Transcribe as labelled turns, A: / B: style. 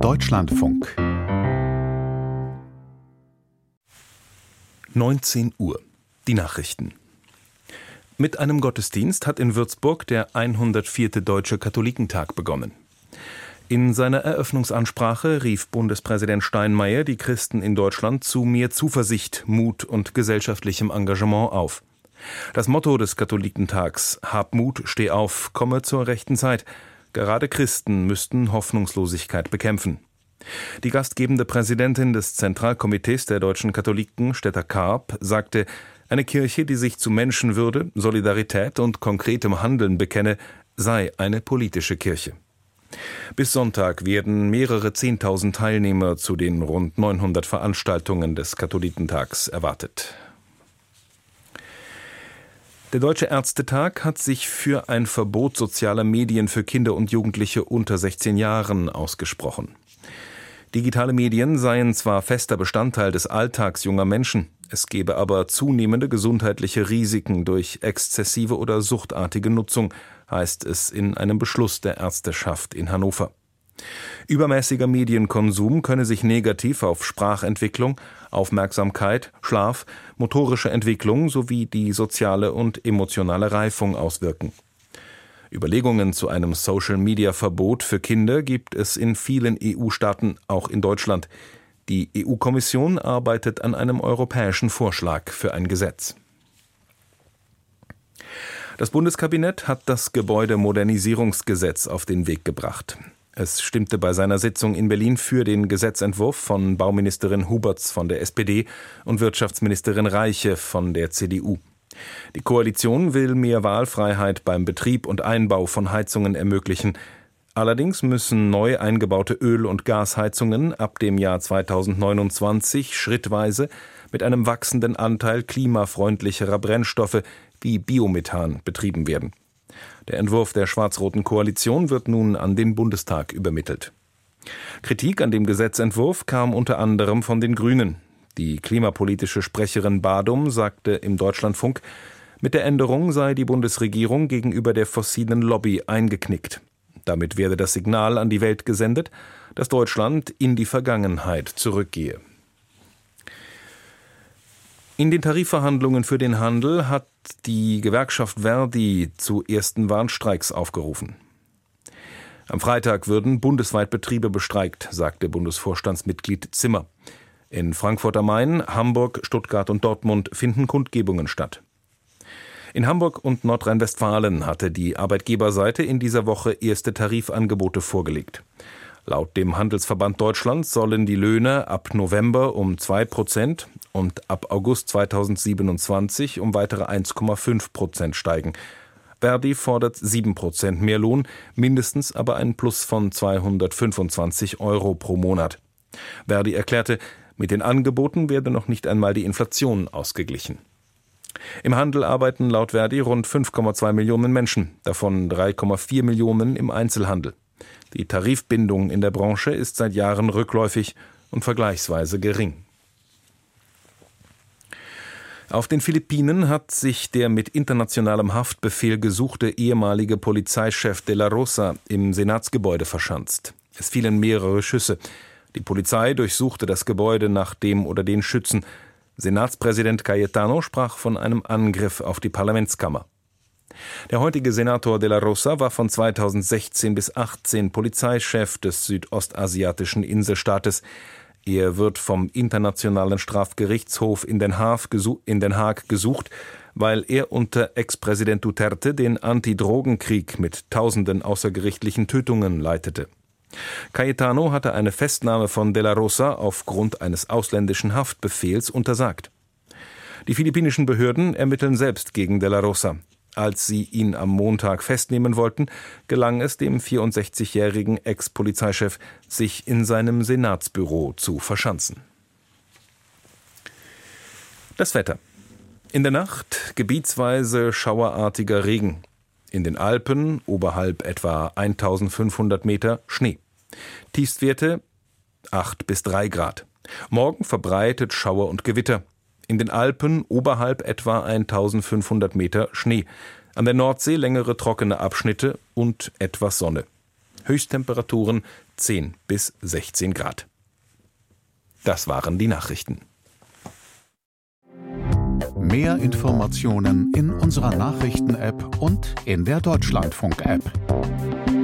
A: Deutschlandfunk 19 Uhr. Die Nachrichten. Mit einem Gottesdienst hat in Würzburg der 104. Deutsche Katholikentag begonnen. In seiner Eröffnungsansprache rief Bundespräsident Steinmeier die Christen in Deutschland zu mehr Zuversicht, Mut und gesellschaftlichem Engagement auf. Das Motto des Katholikentags »Hab Mut, steh auf, komme zur rechten Zeit«. Gerade Christen müssten Hoffnungslosigkeit bekämpfen. Die gastgebende Präsidentin des Zentralkomitees der deutschen Katholiken, Stetta Karp, sagte, eine Kirche, die sich zu Menschenwürde, Solidarität und konkretem Handeln bekenne, sei eine politische Kirche. Bis Sonntag werden mehrere 10.000 Teilnehmer zu den rund 900 Veranstaltungen des Katholikentags erwartet. Der Deutsche Ärztetag hat sich für ein Verbot sozialer Medien für Kinder und Jugendliche unter 16 Jahren ausgesprochen. Digitale Medien seien zwar fester Bestandteil des Alltags junger Menschen, es gebe aber zunehmende gesundheitliche Risiken durch exzessive oder suchtartige Nutzung, heißt es in einem Beschluss der Ärzteschaft in Hannover. Übermäßiger Medienkonsum könne sich negativ auf Sprachentwicklung, Aufmerksamkeit, Schlaf, motorische Entwicklung sowie die soziale und emotionale Reifung auswirken. Überlegungen zu einem Social-Media-Verbot für Kinder gibt es in vielen EU-Staaten, auch in Deutschland. Die EU-Kommission arbeitet an einem europäischen Vorschlag für ein Gesetz. Das Bundeskabinett hat das Gebäudemodernisierungsgesetz auf den Weg gebracht. Es stimmte bei seiner Sitzung in Berlin für den Gesetzentwurf von Bauministerin Huberts von der SPD und Wirtschaftsministerin Reiche von der CDU. Die Koalition will mehr Wahlfreiheit beim Betrieb und Einbau von Heizungen ermöglichen. Allerdings müssen neu eingebaute Öl- und Gasheizungen ab dem Jahr 2029 schrittweise mit einem wachsenden Anteil klimafreundlicherer Brennstoffe wie Biomethan betrieben werden. Der Entwurf der schwarz-roten Koalition wird nun an den Bundestag übermittelt. Kritik an dem Gesetzentwurf kam unter anderem von den Grünen. Die klimapolitische Sprecherin Badum sagte im Deutschlandfunk, mit der Änderung sei die Bundesregierung gegenüber der fossilen Lobby eingeknickt. Damit werde das Signal an die Welt gesendet, dass Deutschland in die Vergangenheit zurückgehe. In den Tarifverhandlungen für den Handel hat die Gewerkschaft Verdi zu ersten Warnstreiks aufgerufen. Am Freitag würden bundesweit Betriebe bestreikt, sagte Bundesvorstandsmitglied Zimmer. In Frankfurt am Main, Hamburg, Stuttgart und Dortmund finden Kundgebungen statt. In Hamburg und Nordrhein-Westfalen hatte die Arbeitgeberseite in dieser Woche erste Tarifangebote vorgelegt. Laut dem Handelsverband Deutschland sollen die Löhne ab November um 2% und ab August 2027 um weitere 1,5% steigen. Verdi fordert 7% mehr Lohn, mindestens aber ein Plus von 225 € pro Monat. Verdi erklärte, mit den Angeboten werde noch nicht einmal die Inflation ausgeglichen. Im Handel arbeiten laut Verdi rund 5,2 Millionen Menschen, davon 3,4 Millionen im Einzelhandel. Die Tarifbindung in der Branche ist seit Jahren rückläufig und vergleichsweise gering. Auf den Philippinen hat sich der mit internationalem Haftbefehl gesuchte ehemalige Polizeichef De La Rosa im Senatsgebäude verschanzt. Es fielen mehrere Schüsse. Die Polizei durchsuchte das Gebäude nach dem oder den Schützen. Senatspräsident Cayetano sprach von einem Angriff auf die Parlamentskammer. Der heutige Senator De La Rosa war von 2016 bis 2018 Polizeichef des südostasiatischen Inselstaates. Er wird vom Internationalen Strafgerichtshof in Den Haag gesucht, weil er unter Ex-Präsident Duterte den Anti-Drogenkrieg mit tausenden außergerichtlichen Tötungen leitete. Cayetano hatte eine Festnahme von De La Rosa aufgrund eines ausländischen Haftbefehls untersagt. Die philippinischen Behörden ermitteln selbst gegen De La Rosa. Als sie ihn am Montag festnehmen wollten, gelang es dem 64-jährigen Ex-Polizeichef, sich in seinem Senatsbüro zu verschanzen. Das Wetter. In der Nacht gebietsweise schauerartiger Regen. In den Alpen, oberhalb etwa 1500 Meter, Schnee. Tiefstwerte 8 bis 3 Grad. Morgen verbreitet Schauer und Gewitter. In den Alpen oberhalb etwa 1500 Meter Schnee. An der Nordsee längere trockene Abschnitte und etwas Sonne. Höchsttemperaturen 10 bis 16 Grad. Das waren die Nachrichten.
B: Mehr Informationen in unserer Nachrichten-App und in der Deutschlandfunk-App.